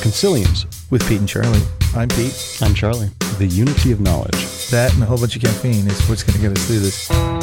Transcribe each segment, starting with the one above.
Consiliums. With Pete and Charlie. I'm Pete. I'm Charlie. The unity of knowledge. That and a whole bunch of caffeine is what's going to get us through this.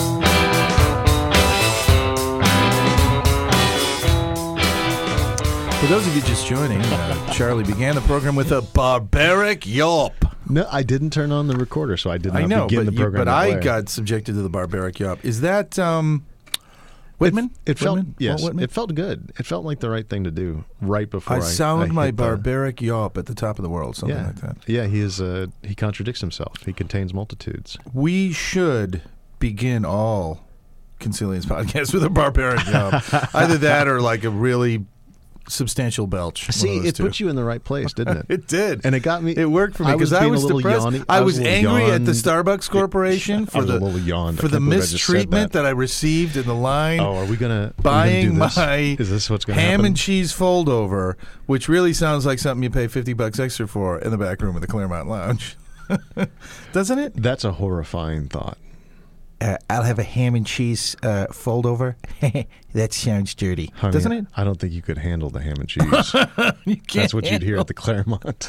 For those of you just joining, Charlie began the program with a barbaric yawp. No, I didn't turn on the recorder, so I did not begin the program. But I got subjected to the barbaric yawp. Is that Whitman? It felt Whitman? yes. Whitman? It felt good. It felt like the right thing to do right before I sound my hit the- barbaric yawp at the top of the world, something like that. Yeah, he is. He contradicts himself. He contains multitudes. We should begin all Consilience podcasts with a barbaric yawp. Either that or like a really substantial belch. See, it put you in the right place, didn't it? It did. And it got me. It worked for me because I was depressed. I was angry at the Starbucks Corporation for the mistreatment that I received in the line. Oh, are we gonna buying do this? my Is this what's gonna happen? ham and cheese fold over, which really sounds like something you pay $50 extra for in the back room of the Claremont Lounge, doesn't it? That's a horrifying thought. I'll have a ham and cheese fold over. That sounds dirty, Honey, doesn't it? I don't think you could handle the ham and cheese. You can't That's what you'd hear at the Claremont.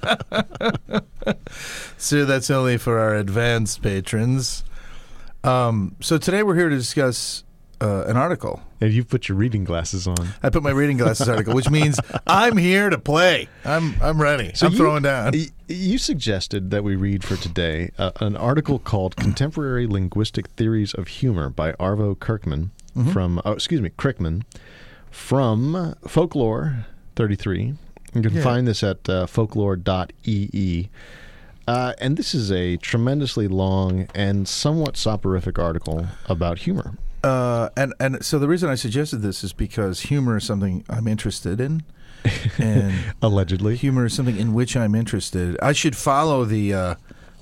So that's only for our advanced patrons. So today we're here to discuss an article. And you've put your reading glasses on. I put my reading glasses article, which means I'm here to play. I'm ready. I'm throwing down. You suggested that we read for today an article called "Contemporary Linguistic Theories of Humor" by Arvo Kirkman Crickman from Folklore 33. You can find this at folklore.ee. And this is a tremendously long and somewhat soporific article about humor. And so the reason I suggested this is because humor is something I'm interested in, and allegedly humor is something in which I'm interested. I should follow the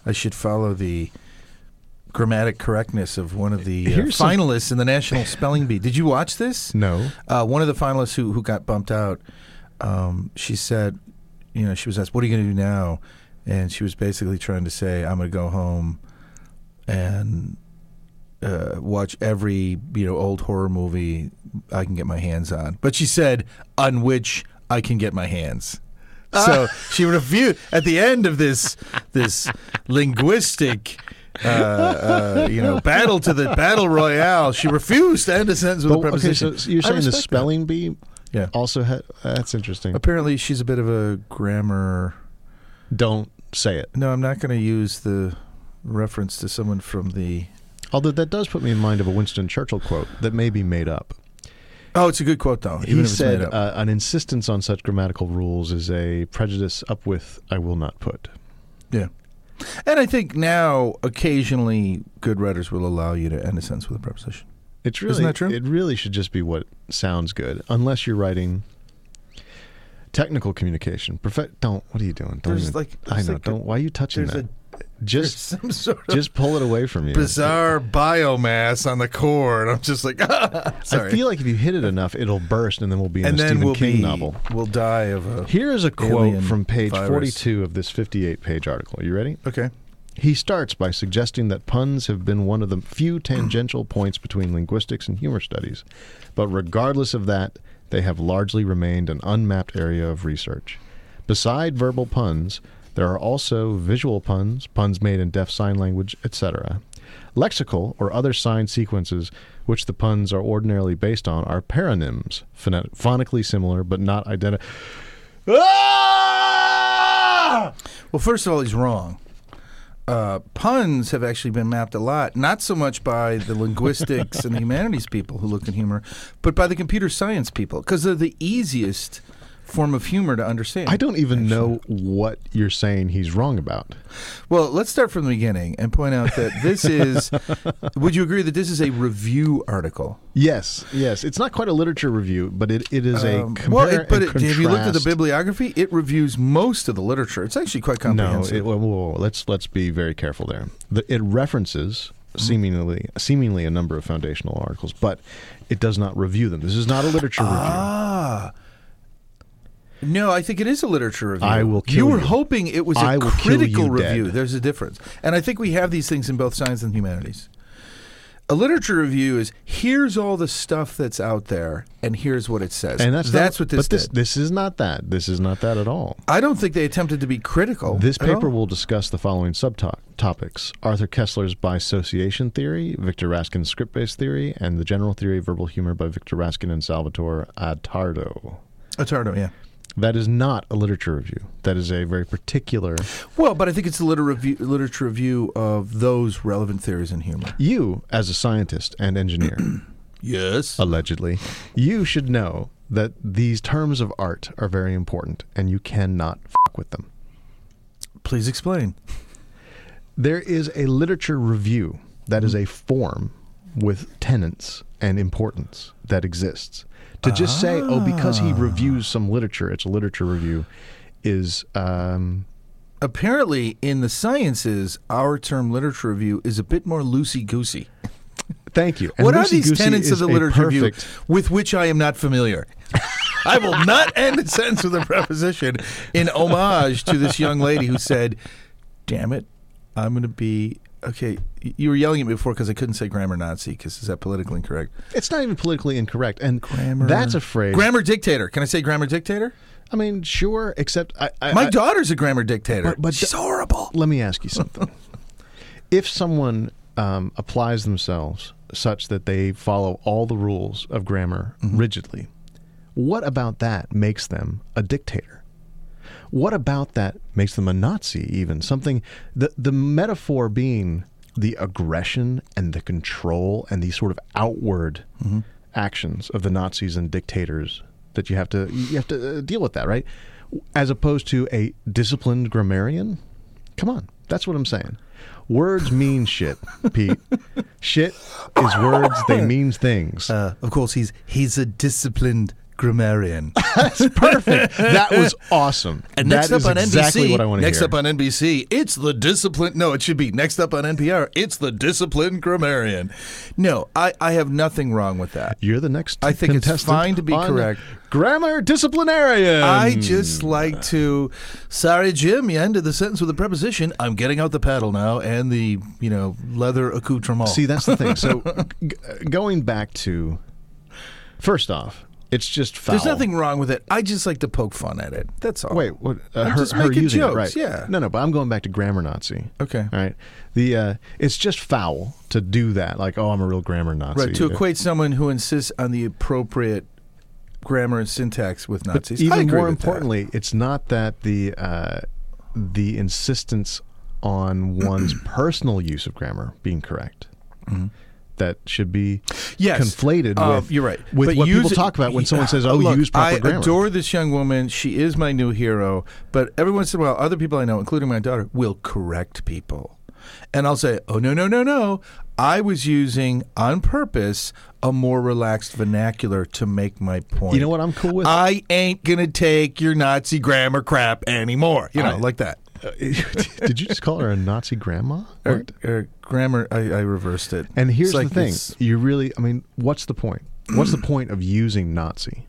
grammatic correctness of one of the finalists in the National Spelling Bee. Did you watch this? No. One of the finalists who got bumped out. She said, she was asked, "What are you going to do now?" And she was basically trying to say, "I'm going to go home and watch every old horror movie I can get my hands on." But she said, "on which I can get my hands." So she refused at the end of this linguistic battle to the battle royale. She refused to end a sentence with a preposition. Okay, so you're saying the spelling bee? Yeah. Also, that's interesting. Apparently, she's a bit of a grammar. Don't say it. No, I'm not going to use the reference to someone from the. Although that does put me in mind of a Winston Churchill quote that may be made up. Oh, it's a good quote, though, even he if it's said, made up. An insistence on such grammatical rules is a prejudice up with I will not put. Yeah. And I think now, occasionally, good writers will allow you to end a sentence with a preposition. Isn't that true? It really should just be what sounds good, unless you're writing technical communication. What are you doing? Why are you touching that? Just some sort of just pull it away from you. Bizarre biomass on the core, and I'm just like, sorry. I feel like if you hit it enough, it'll burst, and then we'll be in a Stephen King novel. We'll die of a. Here is a quote from page 42 of this 58-page article. Are you ready? Okay. He starts by suggesting that puns have been one of the few tangential points between linguistics and humor studies, but regardless of that, they have largely remained an unmapped area of research. Beside verbal puns, there are also visual puns, puns made in deaf sign language, etc. Lexical or other sign sequences which the puns are ordinarily based on are paronyms, phonically similar but not identical. Well, first of all, he's wrong. Puns have actually been mapped a lot, not so much by the linguistics and the humanities people who look at humor, but by the computer science people, because they're the easiest form of humor to understand. I don't even know what you're saying he's wrong about. Well, let's start from the beginning and point out that this is, would you agree that this is a review article? Yes. It's not quite a literature review, but it is a compare and contrast. Have you looked at the bibliography? It reviews most of the literature. It's actually quite comprehensive. No, let's be very careful there. It references seemingly a number of foundational articles, but it does not review them. This is not a literature review. No, I think it is a literature review. I will kill you. You were hoping it was a critical review. Dead. There's a difference. And I think we have these things in both science and humanities. A literature review is here's all the stuff that's out there, and here's what it says. And that's what this did. This is not that. This is not that at all. I don't think they attempted to be critical. This at paper all. will discuss the following subtopics: Arthur Kessler's bisociation theory, Victor Raskin's script-based theory, and the general theory of verbal humor by Victor Raskin and Salvatore Attardo. Attardo, yeah. That is not a literature review. That is a very particular... Well, but I think it's a literature review of those relevant theories in humor. You, as a scientist and engineer, Yes. allegedly, you should know that these terms of art are very important, and you cannot fuck with them. Please explain. There is a literature review that is a form with tenets and importance that exists. To just say, oh, because he reviews some literature, it's a literature review, is... Apparently, in the sciences, our term literature review is a bit more loosey-goosey. Thank you. And What are these loosey-goosey tenets of is the a literature review perfect- with which I am not familiar? I will not end a sentence with a preposition in homage to this young lady who said, damn it, I'm going to be... Okay, you were yelling at me before because I couldn't say grammar Nazi, because is that politically incorrect? It's not even politically incorrect. And Grammar... that's a phrase... Grammar dictator. Can I say grammar dictator? I mean, sure, except... My daughter's a grammar dictator. But She's horrible. Let me ask you something. If someone applies themselves such that they follow all the rules of grammar rigidly, what about that makes them a dictator? What about that makes them a Nazi even? Something, the metaphor being the aggression and the control and the sort of outward actions of the Nazis and dictators that you have to deal with that, right? As opposed to a disciplined grammarian. Come on, that's what I'm saying. Words mean shit, Pete. Shit is words, they mean things. Of course, he's a disciplined grammarian. That's perfect. That was awesome. And next that up is on exactly NBC, what I want to hear. next up on NBC, it's the disciplined. No, it should be next up on NPR. It's the disciplined grammarian. No, I have nothing wrong with that. You're the next I think it's contestant fine to be on correct. Grammar disciplinarian. I just like to. Sorry, Jim. You ended the sentence with a preposition. I'm getting out the paddle now and the leather accoutrement. See, that's the thing. So going back to, first off, it's just foul. There's nothing wrong with it. I just like to poke fun at it. That's all. Wait, what? I'm just her making using jokes, it, right? yeah. No, but I'm going back to grammar Nazi. Okay. All right. It's just foul to do that. Like, oh, I'm a real grammar Nazi. Right, to equate someone who insists on the appropriate grammar and syntax with But Nazis. I even agree more with that. importantly, it's not that the insistence on one's personal use of grammar being correct that should be conflated with you're right. with But what people use it- talk about when someone says, "Oh, look, use proper I grammar." adore this young woman. She is my new hero. But every once in a while, other people I know, including my daughter, will correct people. And I'll say, oh, no. I was using, on purpose, a more relaxed vernacular to make my point. You know what I'm cool with? I ain't going to take your Nazi grammar crap anymore. Like that. Did you just call her a Nazi grandma? What? Grammar, I reversed it. And here's It's like the thing: this- you really, I mean, what's the point? What's the point of using Nazi?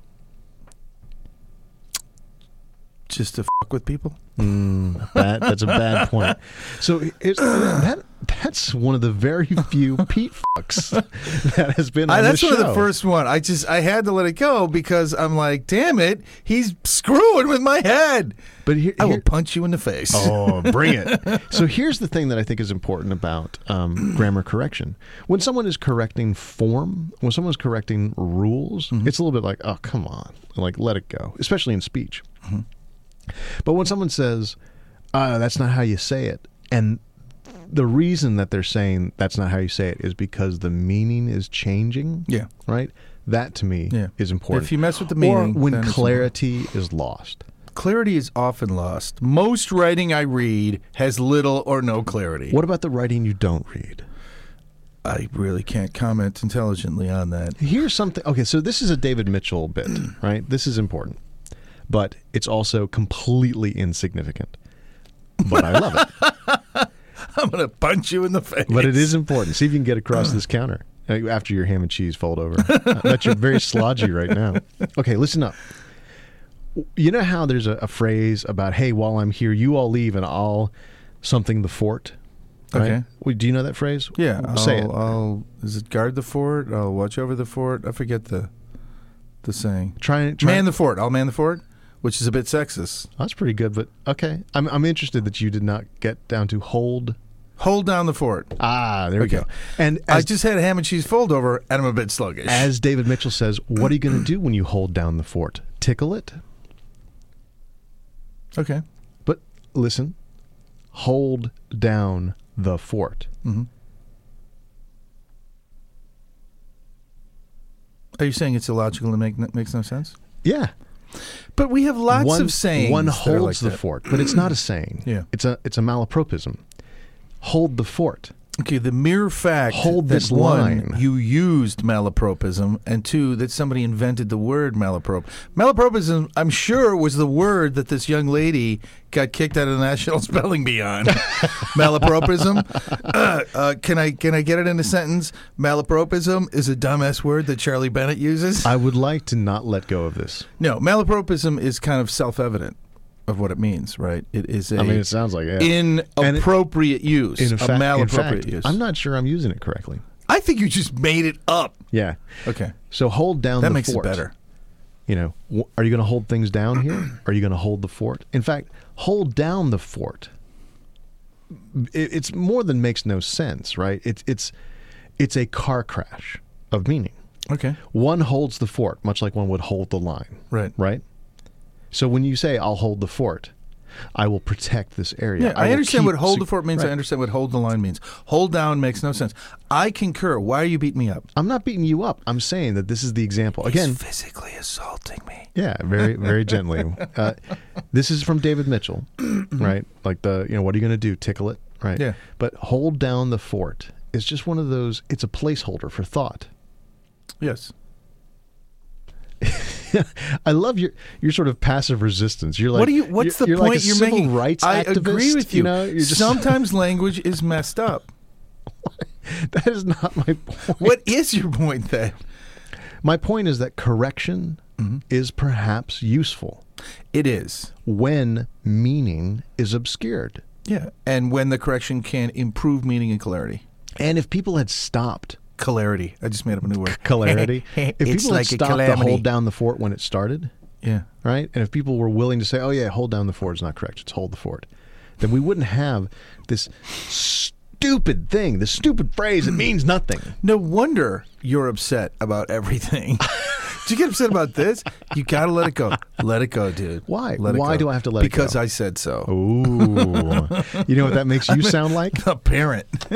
just to fuck with people. That's a bad point. So that's one of the very few Pete fucks that has been on That's this one of show. the first one. I had to let it go because I'm like, damn it, he's screwing with my head. But here, I will punch you in the face. Oh, bring it. So here's the thing that I think is important about grammar correction. When someone is correcting form, when someone's correcting rules, it's a little bit like, oh, come on. Like, let it go, especially in speech. But when someone says, that's not how you say it, and the reason that they're saying that's not how you say it is because the meaning is changing, Yeah. right? That, to me, Yeah. is important. If you mess with the meaning, or when then it's clarity is lost. Clarity is often lost. Most writing I read has little or no clarity. What about the writing you don't read? I really can't comment intelligently on that. Here's something. Okay, so this is a David Mitchell bit, right? This is important, but it's also completely insignificant. But I love it. I'm going to punch you in the face. But it is important. See if you can get across this counter after your ham and cheese fold over. I bet you're very slodgy right now. Okay, listen up. You know how there's a phrase about, hey, while I'm here, you all leave and I'll something the fort? Right? Okay. Wait, do you know that phrase? Yeah. Say it. Is it guard the fort? I'll watch over the fort. I forget the saying. Try. Man the fort. I'll man the fort, which is a bit sexist. That's pretty good, but okay. I'm interested that you did not get down to hold. Hold down the fort. Ah, there we Okay. go. And I just had a ham and cheese fold over, and I'm a bit sluggish. as David Mitchell says, what are you going to do when you hold down the fort? Tickle it? Okay. But listen, hold down the fort. Mm-hmm. Are you saying it's illogical and makes no sense? Yeah. But we have lots of sayings. One that are holds like the that. fort, but it's not a saying. Yeah. It's a malapropism. Hold the fort. Okay, the mere fact Hold that this one, line. you used malapropism, and two, that somebody invented the word malaprop. Malapropism, I'm sure, was the word that this young lady got kicked out of the National Spelling Bee on. Malapropism. Can I get it in a sentence? Malapropism is a dumbass word that Charlie Bennett uses. I would like to not let go of this. No, malapropism is kind of self-evident of what it means, right? It is a I mean, it sounds like it. inappropriate use, In a fact, malappropriate use. I'm not sure I'm using it correctly. I think you just made it up. Yeah. Okay. So hold down That the makes fort. it better. You know, are you going to hold things down here? Or are you going to hold the fort? In fact, hold down the fort. It's more than makes no sense, right? It's a car crash of meaning. Okay. One holds the fort, much like one would hold the line. Right. Right? So when you say, I'll hold the fort, I will protect this area. Yeah, I will understand keep what hold the fort means. Right. I understand what hold the line means. Hold down makes no sense. I concur. Why are you beating me up? I'm not beating you up. I'm saying that this is the example. Again, He's physically assaulting me. yeah, very, very gently. This is from David Mitchell, right? Like what are you going to do? Tickle it, right? Yeah. But hold down the fort is just one of those, it's a placeholder for thought. Yes. I love your sort of passive resistance. You're like, What do you? What's the you're point like a you're civil making? rights I activist, agree with you. know, you're just Sometimes language is messed up. that is not my point. What is your point then? My point is that correction is perhaps useful It is. when meaning is obscured. Yeah. And when the correction can improve meaning and clarity. And if people had stopped Clarity. I just made up a new word. clarity, if It's people like had a stopped to calamity. hold down the fort when it started, Yeah. right? And if people were willing to say, "Oh yeah, hold down the fort is not correct; it's hold the fort," then we wouldn't have this stupid thing, this stupid phrase that means nothing. No wonder you're upset about everything. Did you get upset about this? You got to let it go. Let it go, dude. Why? Let it Why go. do I have to let it go? Because I said so. Ooh, you know what that makes you sound like? A parent. Why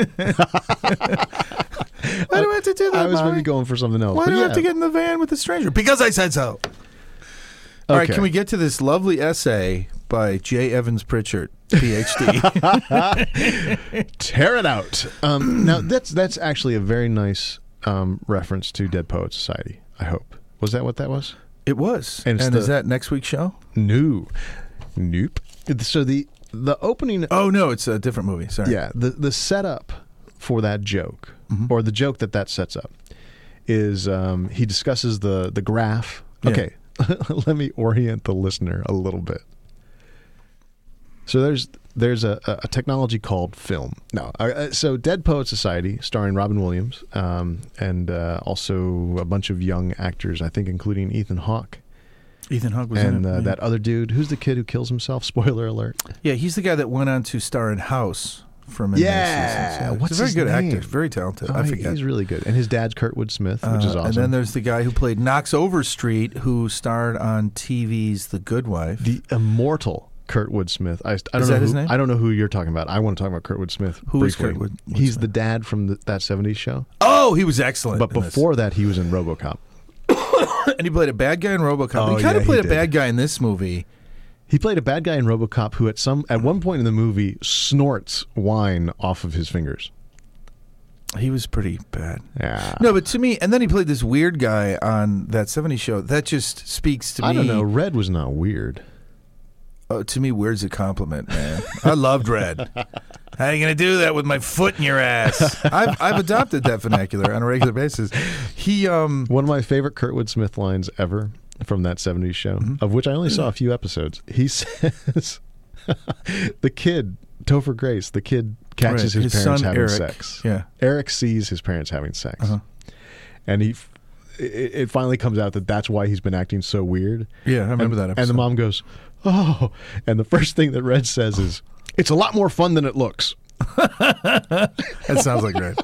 do I have to do that, I was Mommy? maybe going for something else. Why but do I have yeah. to get in the van with a stranger? Because I said so. All right, Okay. can we get to this lovely essay by J. Evans Pritchard, Ph.D.? Tear it out. Now that's actually a very nice reference to Dead Poets Society. I hope. Was that what that was? It was. And And, it's is that next week's show? No, nope. So the opening. Oh, no, it's a different movie. Sorry. Yeah, the setup for that joke, Mm-hmm. or the joke that sets up, is he discusses the graph. Yeah. Okay, let me orient the listener a little bit. So there's a technology called film. No, so Dead Poets Society, starring Robin Williams, and also a bunch of young actors, I think, including Ethan Hawke. Ethan Hawke was And in it. Yeah. that other dude, who's the kid who kills himself? Spoiler alert. Yeah, he's the guy that went on to star in House for many seasons. Yeah. What's he's a very his good name? actor, very talented. Oh, I forget. He's really good. And his dad's Kurtwood Smith, which is awesome. And then there's the guy who played Knox Overstreet, who starred on TV's The Good Wife. the immortal Kurtwood Smith. I don't Is know that who, his name? I don't know who you're talking about. I want to talk about Kurtwood Smith. Who is briefly. Kurtwood He's Smith? the dad from that 70s show. Oh, he was excellent. But in this. before that, he was in RoboCop. And he played a bad guy in RoboCop. Oh, he kind yeah, of played he a did. bad guy in this movie. He played a bad guy in RoboCop who at one point in the movie snorts wine off of his fingers. He was pretty bad. Yeah. No, but to me, and then he played this weird guy on that 70s show. That just speaks to me. I don't know. Red was not weird. To me, weird's a compliment, man. I loved Red. How are you going to do that with my foot in your ass? I've adopted that vernacular on a regular basis. He, One of my favorite Kurtwood Smith lines ever from that 70s show, of which I only saw a few episodes. He says, the kid, Topher Grace, the kid catches Right. his His parents son, having Eric. sex. Yeah. Eric sees his parents having sex, Uh-huh. and it finally comes out that that's why he's been acting so weird. Yeah, I remember that episode. And the mom goes, "Oh," and the first thing that Red says is, "It's a lot more fun than it looks." That sounds like Red.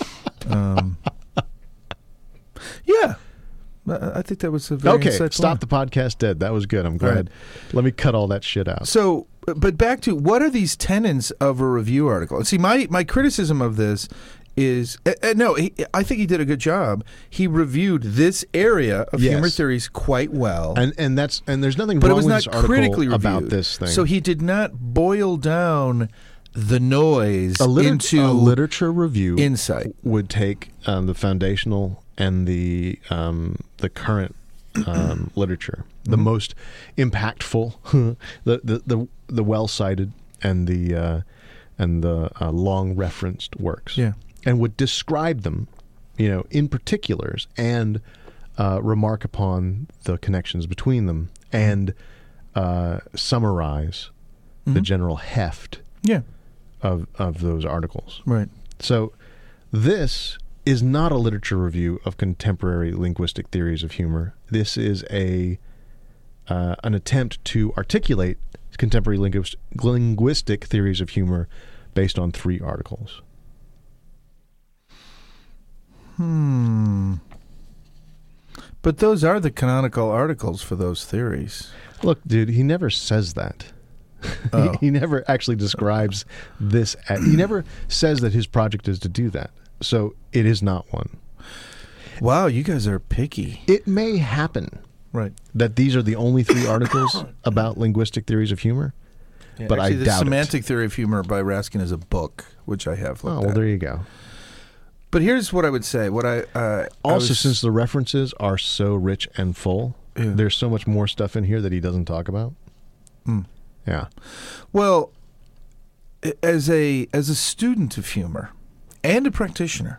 Yeah. I think that was a very Okay, insightful stop one. the podcast dead. That was good. I'm glad. Right. Let me cut all that shit out. So, but back to what are these tenets of a review article? See, my criticism of this is I think he did a good job. He reviewed this area of Yes. humor theories quite well, And there's nothing but it wrong was with not this article critically about reviewed. this thing. So he did not boil down the noise a into literature review insight. would take the foundational and the current literature, the most impactful, the well cited, and the long referenced works, Yeah. and would describe them, in particulars, and remark upon the connections between them, and summarize the general heft Yeah. of those articles. Right. So this is not a literature review of contemporary linguistic theories of humor. This is an attempt to articulate contemporary linguistic theories of humor based on 3 articles. But those are the canonical articles for those theories. Look, dude, he never says that. Oh. He never actually describes this. He never says that his project is to do that. So it is not one. Wow, you guys are picky. It may happen Right. that these are the only 3 articles about linguistic theories of humor. Yeah, But actually, I the doubt it. Semantic Theory of Humor by Raskin is a book, which I have looked Oh, well, at. there you go. But here's what I would say. What I Also, since the references are so rich and full, Yeah. there's so much more stuff in here that he doesn't talk about. Yeah. well, as a student of humor and a practitioner,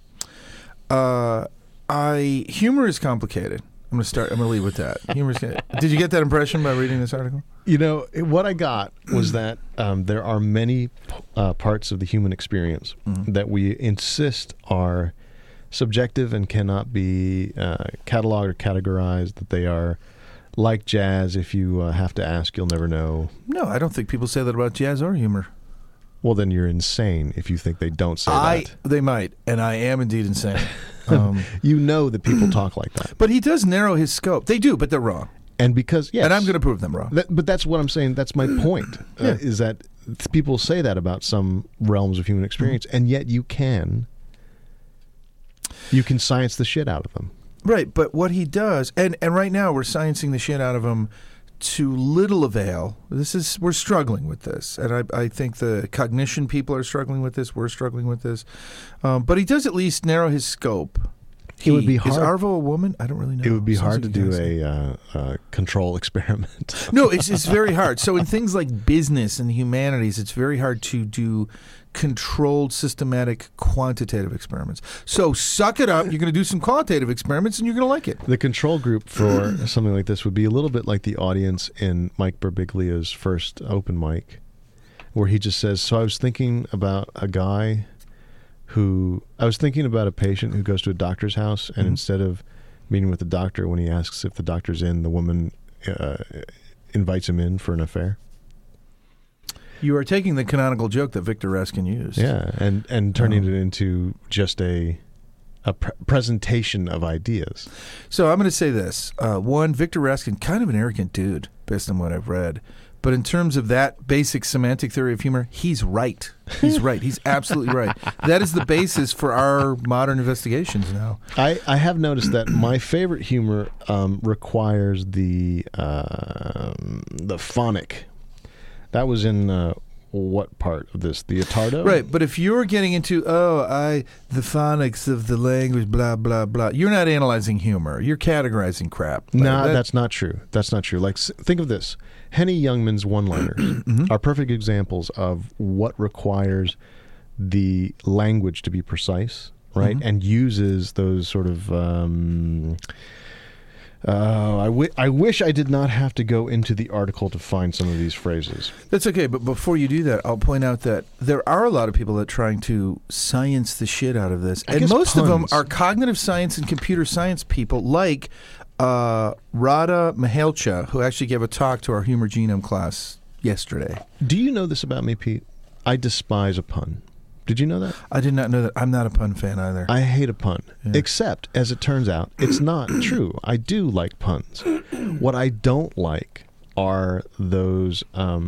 humor is complicated. I'm going to leave with that. Humor is. Did you get that impression by reading this article? What I got was that there are many parts of the human experience that we insist are subjective and cannot be cataloged or categorized, that they are like jazz. If you have to ask, you'll never know. No, I don't think people say that about jazz or humor. Well, then you're insane if you think they don't say that. They might, and I am indeed insane. You know that people talk like that. But he does narrow his scope. They do, but they're wrong. And because, yes. And I'm going to prove them wrong. But that's what I'm saying. That's my point, is that people say that about some realms of human experience, and yet you can science the shit out of them. Right, but what he does, and right now we're sciencing the shit out of him to little avail. We're struggling with this, and I think the cognition people are struggling with this. We're struggling with this, but he does at least narrow his scope. It would be Is hard. Arvo a woman? I don't really know. It would be Sounds hard like to you do guys a control experiment. No, it's very hard. So in things like business and humanities, it's very hard to do controlled, systematic, quantitative experiments. So suck it up. You're going to do some qualitative experiments, and you're going to like it. The control group for something like this would be a little bit like the audience in Mike Birbiglia's first open mic, where he just says, so I was thinking about a patient who goes to a doctor's house, and instead of meeting with the doctor, when he asks if the doctor's in, the woman invites him in for an affair. You are taking the canonical joke that Victor Raskin used. Yeah, and turning it into just a presentation of ideas. So I'm going to say this. One, Victor Raskin, kind of an arrogant dude, based on what I've read. But in terms of that basic semantic theory of humor, he's right. He's right. He's absolutely right. That is the basis for our modern investigations now. I have noticed that my favorite humor requires the phonic. That was in what part of this? The Attardo? Right, but if you're getting into, the phonics of the language, blah, blah, blah, you're not analyzing humor. You're categorizing crap. No, that's not true. That's not true. Like, think of this. Henny Youngman's one-liners are perfect examples of what requires the language to be precise, right? And uses those sort of I wish I did not have to go into the article to find some of these phrases. That's okay, but before you do that, I'll point out that there are a lot of people that are trying to science the shit out of this. And most of them are cognitive science and computer science people like Radha Mahalcha, who actually gave a talk to our Humor Genome class yesterday. Do you know this about me, Pete? I despise a pun. Did you know that? I did not know that. I'm not a pun fan either. I hate a pun. Yeah. Except, as it turns out, it's not true. I do like puns. What I don't like are those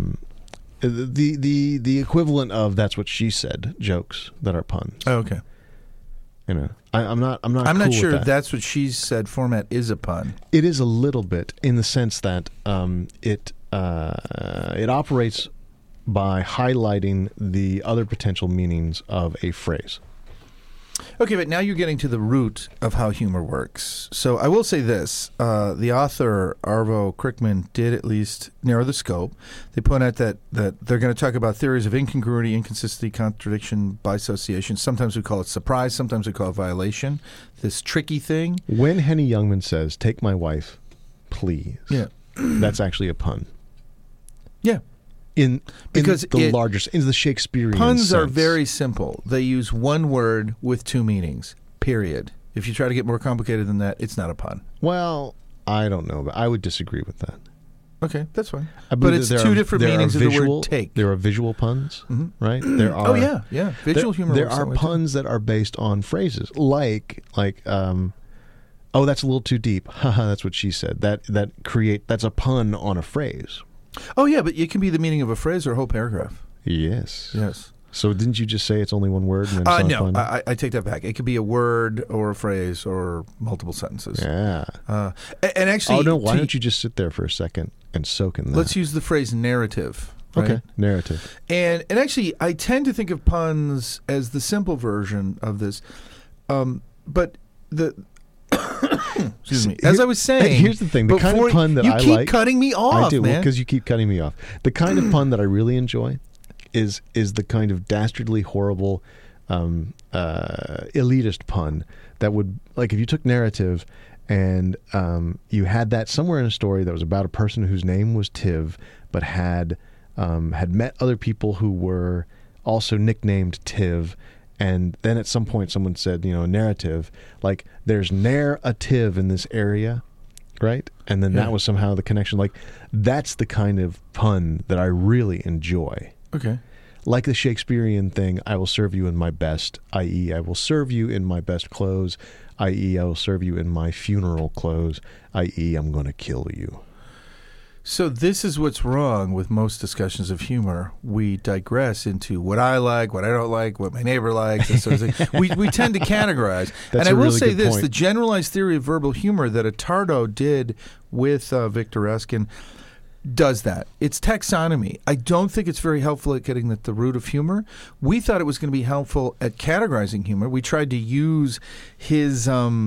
the equivalent of "that's what she said" jokes that are puns. Oh, okay. You know, I'm not I'm cool not sure with that. "that's what she said" format is a pun. It is a little bit in the sense that it operates by highlighting the other potential meanings of a phrase. Okay, but now you're getting to the root of how humor works. So I will say this. The author, Arvo Crickman, did at least narrow the scope. They point out that they're going to talk about theories of incongruity, inconsistency, contradiction, bisociation. Sometimes we call it surprise. Sometimes we call it violation. This tricky thing. When Henny Youngman says, "Take my wife, please," that's actually a pun. Yeah. Because in the Shakespearean puns sense. are very simple. They use one word with two meanings, period. If you try to get more complicated than that, it's not a pun. Well, I don't know, but I would disagree with that. Okay, that's fine. But it's two different meanings of the word take. There are visual puns, right? There are. Oh, yeah. Visual humor. There are puns that are based on phrases, like oh, that's a little too deep. Haha, that's what she said. That's a pun on a phrase. Oh, yeah, but it can be the meaning of a phrase or a whole paragraph. Yes. Yes. So didn't you just say it's only one word? And then no, I take that back. It could be a word or a phrase or multiple sentences. Yeah. And actually... Oh, no, why don't you just sit there for a second and soak in that? Let's use the phrase narrative. Right? Okay, narrative. And actually, I tend to think of puns as the simple version of this. But the... Excuse me. As I was saying, here's the thing: the kind of pun that I like. You keep cutting me off. I do, man. because you keep cutting me off. The kind of pun that I really enjoy is the kind of dastardly, horrible, elitist pun that would, like, if you took narrative and you had that somewhere in a story that was about a person whose name was Tiv, but had met other people who were also nicknamed Tiv. And then at some point someone said, narrative, like there's narrative in this area, right? And then that was somehow the connection. Like that's the kind of pun that I really enjoy. Okay. Like the Shakespearean thing, I will serve you in my best, i.e. I will serve you in my best clothes, i.e. I will serve you in my funeral clothes, i.e. I'm going to kill you. So this is what's wrong with most discussions of humor. We digress into what I like, what I don't like, what my neighbor likes, that sort of thing. We tend to categorize. That's and I will really say this, point. the generalized theory of verbal humor that Attardo did with Victor Eskin does that. It's taxonomy. I don't think it's very helpful at getting at the root of humor. We thought it was going to be helpful at categorizing humor. We tried to use his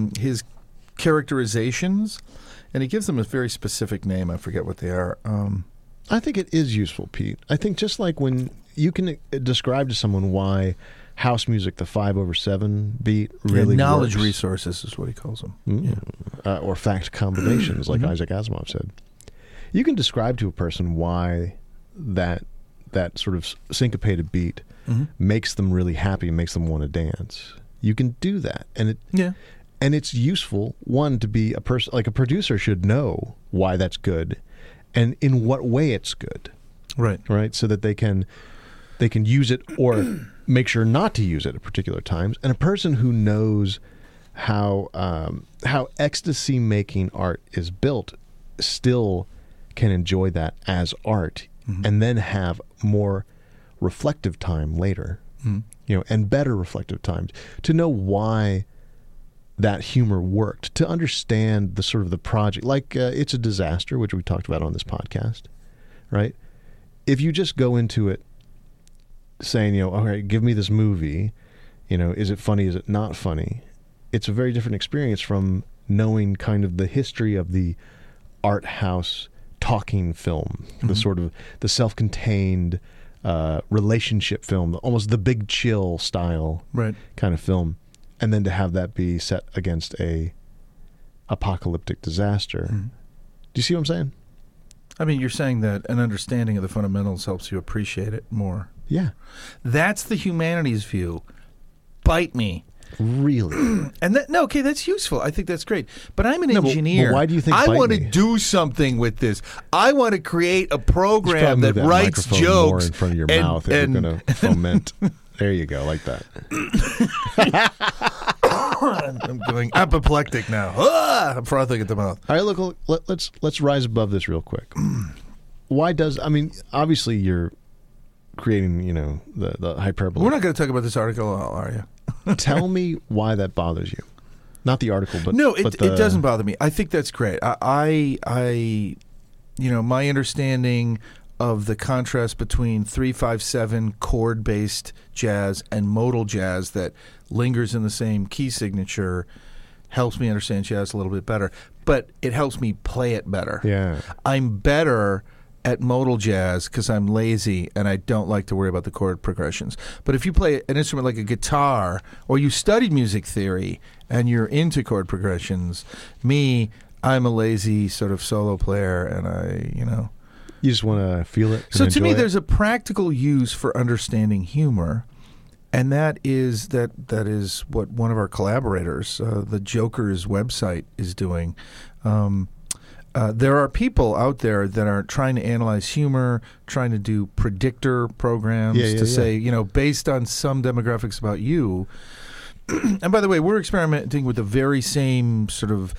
characterizations. And he gives them a very specific name. I forget what they are. I think it is useful, Pete. I think just like when you can describe to someone why house music, the 5/7 beat, really knowledge works. resources is what he calls them. Or fact combinations, like Isaac Asimov said. You can describe to a person why that sort of syncopated beat makes them really happy, makes them want to dance. You can do that, and And it's useful, one, to be a person, like a producer should know why that's good and in what way it's good. Right. So that they can use it or make sure not to use it at particular times. And a person who knows how ecstasy making art is built still can enjoy that as art and then have more reflective time later, and better reflective times to know why that humor worked, to understand the sort of the project, like It's a Disaster, which we talked about on this podcast, right? If you just go into it saying, all right, give me this movie, is it funny, is it not funny? It's a very different experience from knowing kind of the history of the art house talking film, the sort of the self-contained relationship film, almost the Big Chill style kind of film. And then to have that be set against a apocalyptic disaster. Do you see what I'm saying? I mean, you're saying that an understanding of the fundamentals helps you appreciate it more. Yeah. That's the humanities view. Bite me. Really? And that's useful. I think that's great. But I'm an engineer. But why do you think I bite want to me? do something with this? I want to create a You should program probably that move writes microphone more jokes in front of your and- mouth if and- you're going to foment. There you go, like that. I'm going apoplectic now. I'm frothing at the mouth. All right, look, let's rise above this real quick. Why does, I mean, obviously you're creating, the hyperbole. We're not going to talk about this article at all, are you? Tell me why that bothers you. Not the article, but No, but it doesn't bother me. I think that's great. I my understanding of the contrast between 3/5/7 chord-based jazz and modal jazz that lingers in the same key signature helps me understand jazz a little bit better. But it helps me play it better. Yeah. I'm better at modal jazz because I'm lazy and I don't like to worry about the chord progressions. But if you play an instrument like a guitar or you studied music theory and you're into chord progressions, I'm a lazy sort of solo player and You just want to feel it. So and to me, enjoy it? there's a practical use for understanding humor, and that is what one of our collaborators, the Joker's website, is doing. There are people out there that are trying to analyze humor, trying to do predictor programs to say, based on some demographics about you. And by the way, we're experimenting with the very same sort of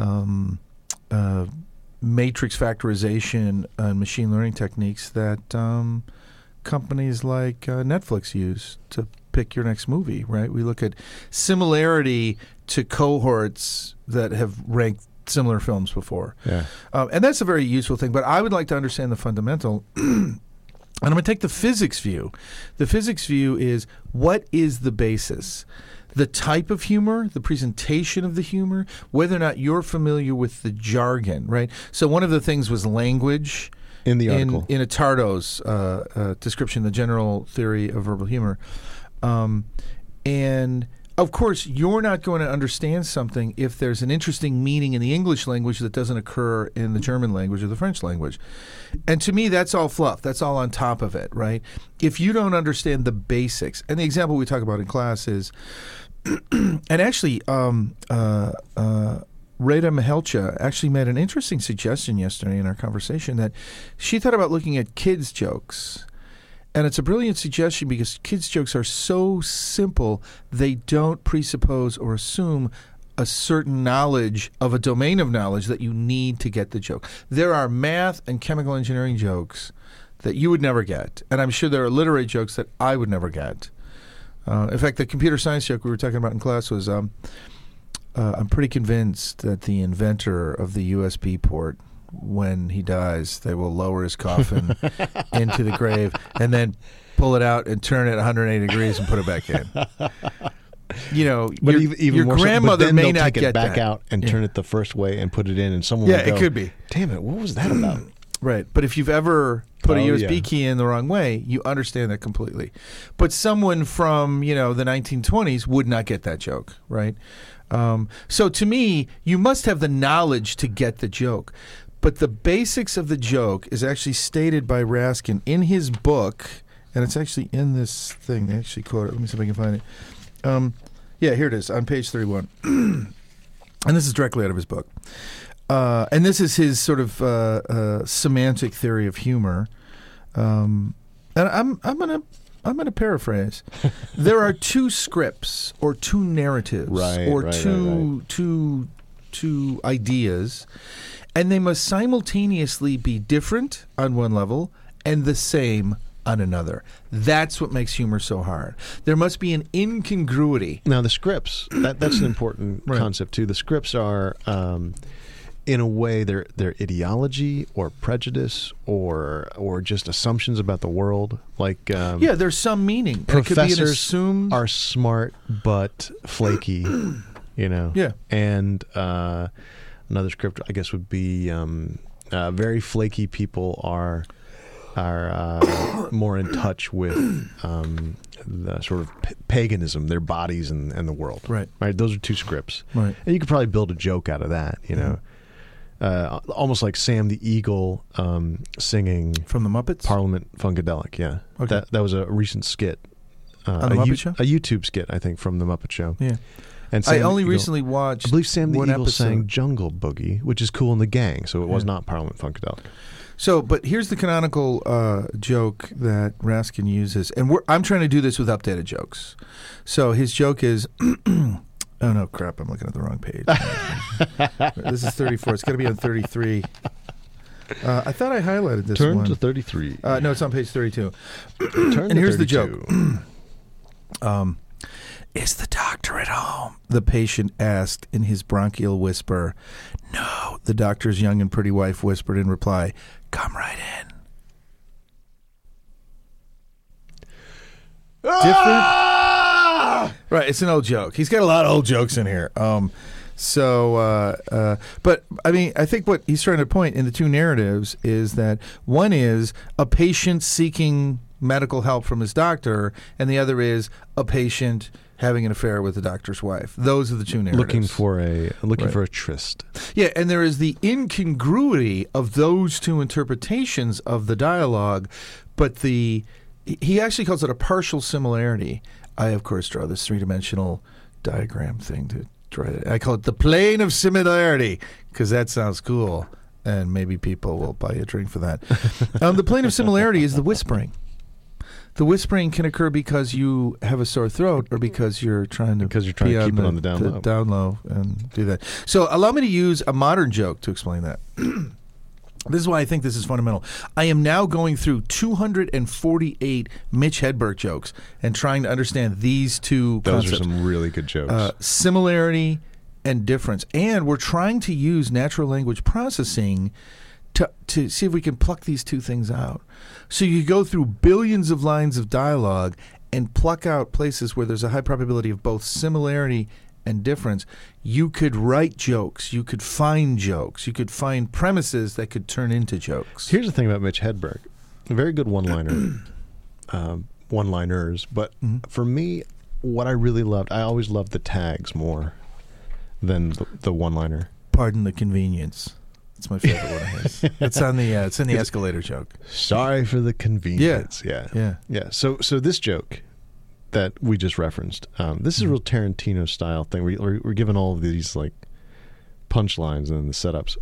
matrix factorization and machine learning techniques that companies like Netflix use to pick your next movie, right? We look at similarity to cohorts that have ranked similar films before. Yeah. And that's a very useful thing. But I would like to understand the fundamental. And I'm going to take the physics view. The physics view is, what is the basis? The type of humor, the presentation of the humor, whether or not you're familiar with the jargon, right? So one of the things was language. In the article. In Attardo's description, the general theory of verbal humor. And of course, you're not going to understand something if there's an interesting meaning in the English language that doesn't occur in the German language or the French language. And to me, that's all fluff. That's all on top of it, right? If you don't understand the basics, and the example we talk about in class is, and actually, Reda Mihelcha actually made an interesting suggestion yesterday in our conversation that she thought about looking at kids' jokes. And it's a brilliant suggestion because kids' jokes are so simple, they don't presuppose or assume a certain knowledge of a domain of knowledge that you need to get the joke. There are math and chemical engineering jokes that you would never get. And I'm sure there are literary jokes that I would never get. In fact, the computer science joke we were talking about in class was, I'm pretty convinced that the inventor of the USB port, when he dies, they will lower his coffin into the grave and then pull it out and turn it 180 degrees and put it back in. But even your more grandmother so, but then may they'll not take get it back that. out and turn it the first way and put it in, and someone will go, it could be. Damn it, what was that about? Right. But if you've ever put a USB yeah. key in the wrong way, you understand that completely. But someone from, the 1920s would not get that joke, right? So to me, you must have the knowledge to get the joke. But the basics of the joke is actually stated by Raskin in his book, and it's actually in this thing. They actually quote it. Let me see if I can find it. Here it is on page 31. And this is directly out of his book. And this is his sort of semantic theory of humor. And I'm gonna paraphrase. There are two scripts or two narratives two ideas, and they must simultaneously be different on one level and the same on another. That's what makes humor so hard. There must be an incongruity. Now, the scripts, that's an important concept, too. The scripts are, in a way, they're ideology or prejudice or just assumptions about the world. Like there's some meaning. Professors it could be an assumed... are smart but flaky, Yeah. And another script, I guess, would be very flaky people are more in touch with the sort of paganism, their bodies and the world. Right. Those are two scripts. Right. And you could probably build a joke out of that, you know. Almost like Sam the Eagle singing From the Muppets? Parliament Funkadelic, yeah. Okay. That was a recent skit. On the Muppet Show? A YouTube skit, I think, from the Muppet Show. Yeah. And I Sam only the Eagle- recently watched I believe Sam the one Eagle episode. sang Jungle Boogie, which is Cool in the Gang, so it was not Parliament Funkadelic. So, but here's the canonical joke that Raskin uses, and I'm trying to do this with updated jokes. So his joke is, oh no, crap! I'm looking at the wrong page. This is 34. It's got to be on 33. I thought I highlighted this Turn one. to 33. No, it's on page 32. Turn And here's to the joke. 32. Is the doctor at home? The patient asked in his bronchial whisper. No, the doctor's young and pretty wife whispered in reply, come right in. Different? Right, it's an old joke. He's got a lot of old jokes in here. But I mean, I think what he's trying to point in the two narratives is that one is a patient seeking medical help from his doctor, and the other is a patient having an affair with the doctor's wife. Those are the two narratives. Looking for a Right. tryst. Yeah, and there is the incongruity of those two interpretations of the dialogue, but he actually calls it a partial similarity. I, of course, draw this three-dimensional diagram thing to draw it. I call it the plane of similarity because that sounds cool, and maybe people will buy a drink for that. The plane of similarity is the whispering. The whispering can occur because you have a sore throat or because you're trying to to keep pee it on the down low. down low and do that. So allow me to use a modern joke to explain that. This is why I think this is fundamental. I am now going through 248 Mitch Hedberg jokes and trying to understand these two Those concepts. are some really good jokes. Similarity and difference. And we're trying to use natural language processing to see if we can pluck these two things out. So you go through billions of lines of dialogue and pluck out places where there's a high probability of both similarity and difference. You could write jokes. You could find jokes. You could find premises that could turn into jokes. Here's the thing about Mitch Hedberg. A very good one-liner, one-liners. But for me, what I really loved, I always loved the tags more than the one-liner. Pardon the convenience. It's my favorite one of his. It's on the it's in the escalator joke. Sorry for the convenience. Yeah. So this joke that we just referenced, this is a real Tarantino style thing. We're given all of these like punchlines and the setups.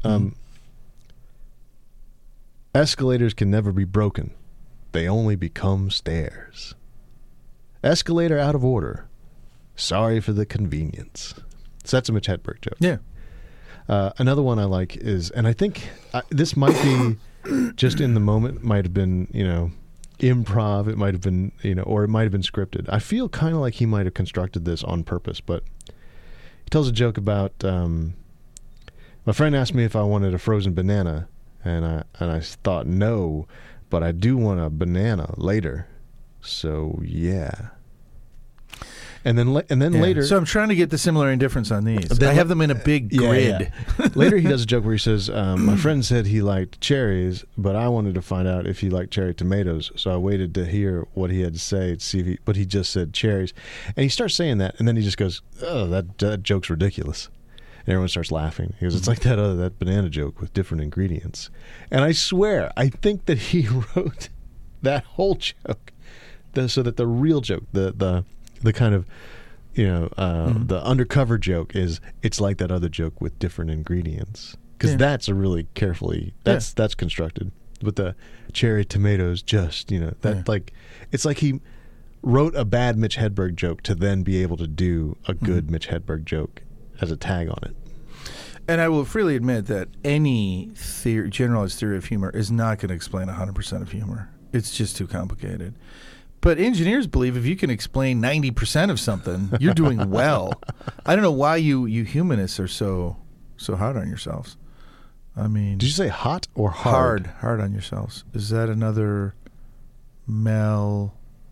Escalators can never be broken. They only become stairs. Escalator out of order. Sorry for the convenience. So that's a Mitch Hedberg joke. Yeah. Another one I like is, and I think this might be just in the moment, might have been, improv, it might have been, or it might have been scripted. I feel kind of like he might have constructed this on purpose, but he tells a joke about, my friend asked me if I wanted a frozen banana, and I thought no, but I do want a banana later. So yeah. And then later. So I'm trying to get the similar and difference on these. I have them in a big grid. Yeah. Later he does a joke where he says, my friend said he liked cherries, but I wanted to find out if he liked cherry tomatoes. So I waited to hear what he had to say to see if but he just said cherries. And he starts saying that, and then he just goes, oh, that joke's ridiculous. And everyone starts laughing. He goes, it's like that banana joke with different ingredients. And I swear, I think that he wrote that whole joke so that the real joke, the kind of, the undercover joke is it's like that other joke with different ingredients. Because that's a really carefully, that's constructed. With the cherry tomatoes, it's like he wrote a bad Mitch Hedberg joke to then be able to do a good Mitch Hedberg joke as a tag on it. And I will freely admit that any generalized theory of humor is not going to explain 100% of humor. It's just too complicated. But engineers believe if you can explain 90% of something, you're doing well. I don't know why you humanists are so hard on yourselves. I mean, did you say hot or hard? Hard on yourselves. Is that another malapropism?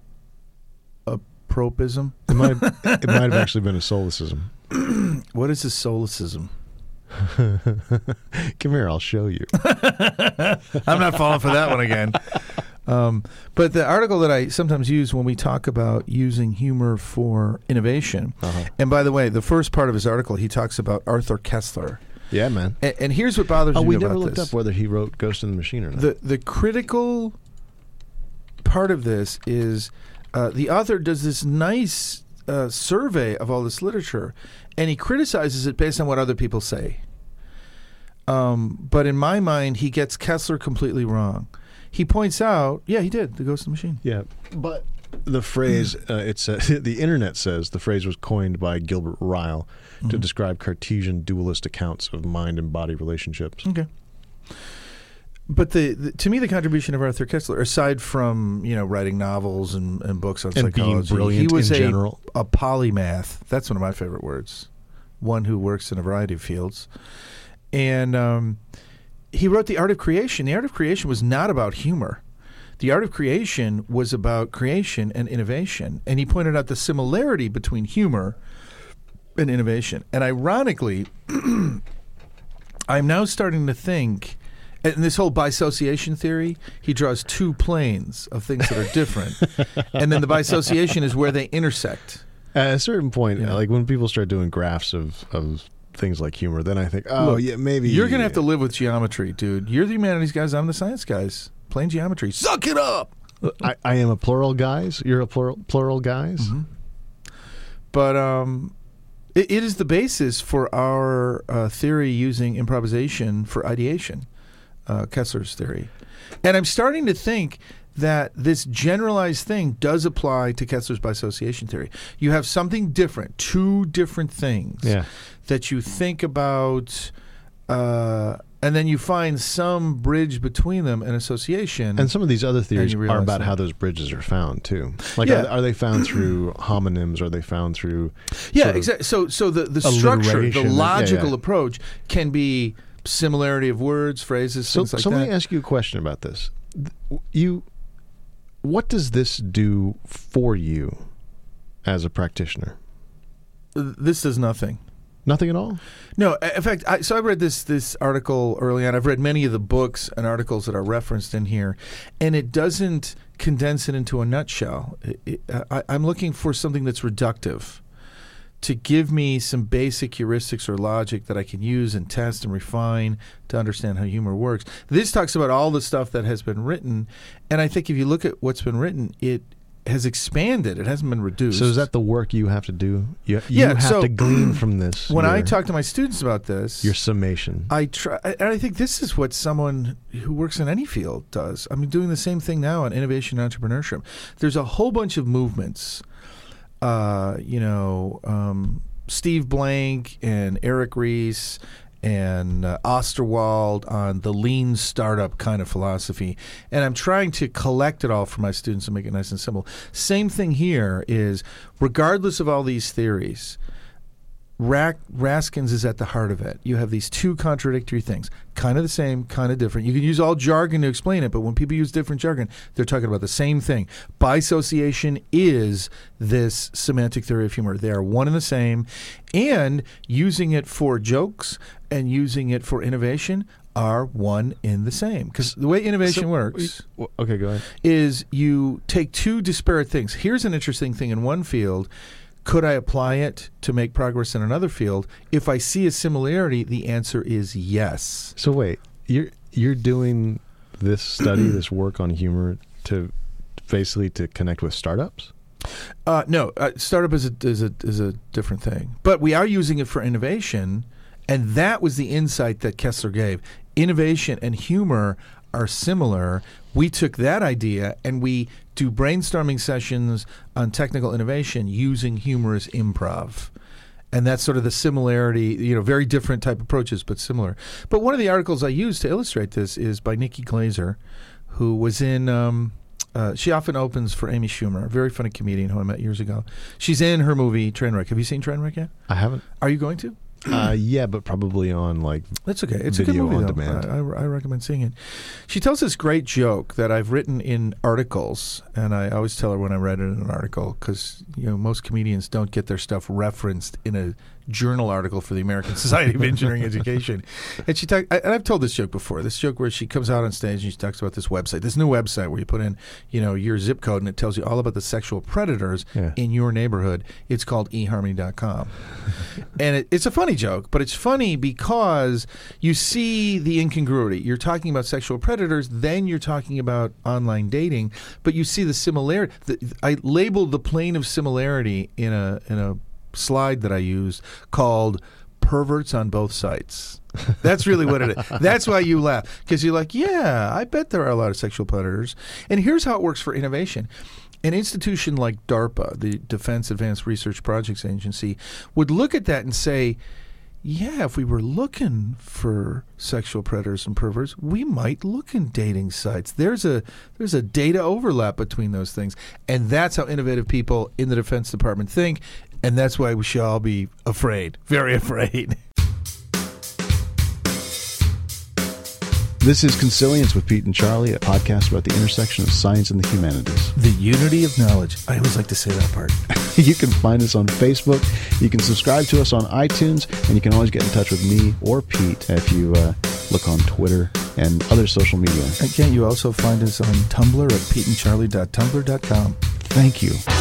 It might have actually been a solecism. What is a solecism? Come here, I'll show you. I'm not falling for that one again. But the article that I sometimes use when we talk about using humor for innovation, and by the way, the first part of his article, he talks about Arthur Koestler. Yeah, man. And here's what bothers me about this. We never looked up whether he wrote Ghost in the Machine or not. The critical part of this is the author does this nice survey of all this literature, and he criticizes it based on what other people say. But in my mind, he gets Koestler completely wrong. He points out, yeah, he did, The Ghost in the Machine. Yeah, but the phrase, the internet says the phrase was coined by Gilbert Ryle to describe Cartesian dualist accounts of mind and body relationships. Okay. But to me, the contribution of Arthur Koestler, aside from writing novels and books on psychology, being brilliant he was in general, a polymath. That's one of my favorite words. One who works in a variety of fields, and he wrote The Art of Creation. The Art of Creation was not about humor. The Art of Creation was about creation and innovation, and he pointed out the similarity between humor and innovation. And ironically, I'm now starting to think. And this whole bisociation theory, he draws two planes of things that are different. And then the bisociation is where they intersect. At a certain point, like when people start doing graphs of things like humor, then I think, maybe. You're going to have to live with geometry, dude. You're the humanities guys, I'm the science guys. Plain geometry. Suck it up! I am a plural guys. You're a plural guys. Mm-hmm. But it is the basis for our theory using improvisation for ideation. Koestler's theory. And I'm starting to think that this generalized thing does apply to Koestler's bisociation theory. You have something different, two different things that you think about, and then you find some bridge between them, an association. And some of these other theories are about how those bridges are found, too. Like, are they found through homonyms? Are they found through... Yeah, exactly. So the structure, the logical approach can be... similarity of words, phrases, things like that. So let me ask you a question about this. What does this do for you as a practitioner? This does nothing. Nothing at all? No. In fact, I read this article early on. I've read many of the books and articles that are referenced in here, and it doesn't condense it into a nutshell. I'm looking for something that's reductive, to give me some basic heuristics or logic that I can use and test and refine to understand how humor works. This talks about all the stuff that has been written, and I think if you look at what's been written, it has expanded. It hasn't been reduced. So is that the work you have to do? You have to glean from this. When I talk to my students about this, your summation. I try, and I think this is what someone who works in any field does. I'm doing the same thing now on innovation and entrepreneurship. There's a whole bunch of movements. Steve Blank and Eric Ries and Osterwald on the lean startup kind of philosophy. And I'm trying to collect it all for my students and make it nice and simple. Same thing here is, regardless of all these theories, Raskins is at the heart of it. You have these two contradictory things, kind of the same, kind of different. You can use all jargon to explain it, but when people use different jargon, they're talking about the same thing. Bisociation is this semantic theory of humor. They are one and the same, and using it for jokes and using it for innovation are one in the same. Because the way innovation works, okay, go ahead, is you take two disparate things. Here's an interesting thing in one field. Could I apply it to make progress in another field? If I see a similarity, the answer is yes. So wait, you're doing this study, this work on humor to basically to connect with startups? No, startup is a different thing. But we are using it for innovation, and that was the insight that Koestler gave. Innovation and humor are similar. We took that idea and we do brainstorming sessions on technical innovation using humorous improv. And that's sort of the similarity, very different type approaches, but similar. But one of the articles I use to illustrate this is by Nikki Glaser, who was in, she often opens for Amy Schumer, a very funny comedian who I met years ago. She's in her movie Trainwreck. Have you seen Trainwreck yet? I haven't. Are you going to? Yeah, but probably on That's okay. It's a good movie, on though. demand. I recommend seeing it. She tells this great joke that I've written in articles, and I always tell her when I read it in an article because most comedians don't get their stuff referenced in a journal article for the American Society of Engineering Education. And and I've told this joke before, this joke where she comes out on stage and she talks about this new website where you put in, your zip code and it tells you all about the sexual predators in your neighborhood. It's called eHarmony.com. And it's a funny joke, but it's funny because you see the incongruity. You're talking about sexual predators, then you're talking about online dating, but you see the similarity. I labeled the plane of similarity in a slide that I used called perverts on both sites. That's really what it is. That's why you laugh, because you're like, yeah, I bet there are a lot of sexual predators. And here's how it works for innovation. An institution like DARPA, the Defense Advanced Research Projects Agency, would look at that and say, yeah, if we were looking for sexual predators and perverts, we might look in dating sites. There's a data overlap between those things. And that's how innovative people in the Defense Department think. And that's why we should all be afraid, very afraid. This is Consilience with Pete and Charlie, a podcast about the intersection of science and the humanities. The unity of knowledge. I always like to say that part. You can find us on Facebook. You can subscribe to us on iTunes. And you can always get in touch with me or Pete if you look on Twitter and other social media. And can't you also find us on Tumblr at peteandcharlie.tumblr.com? Thank you.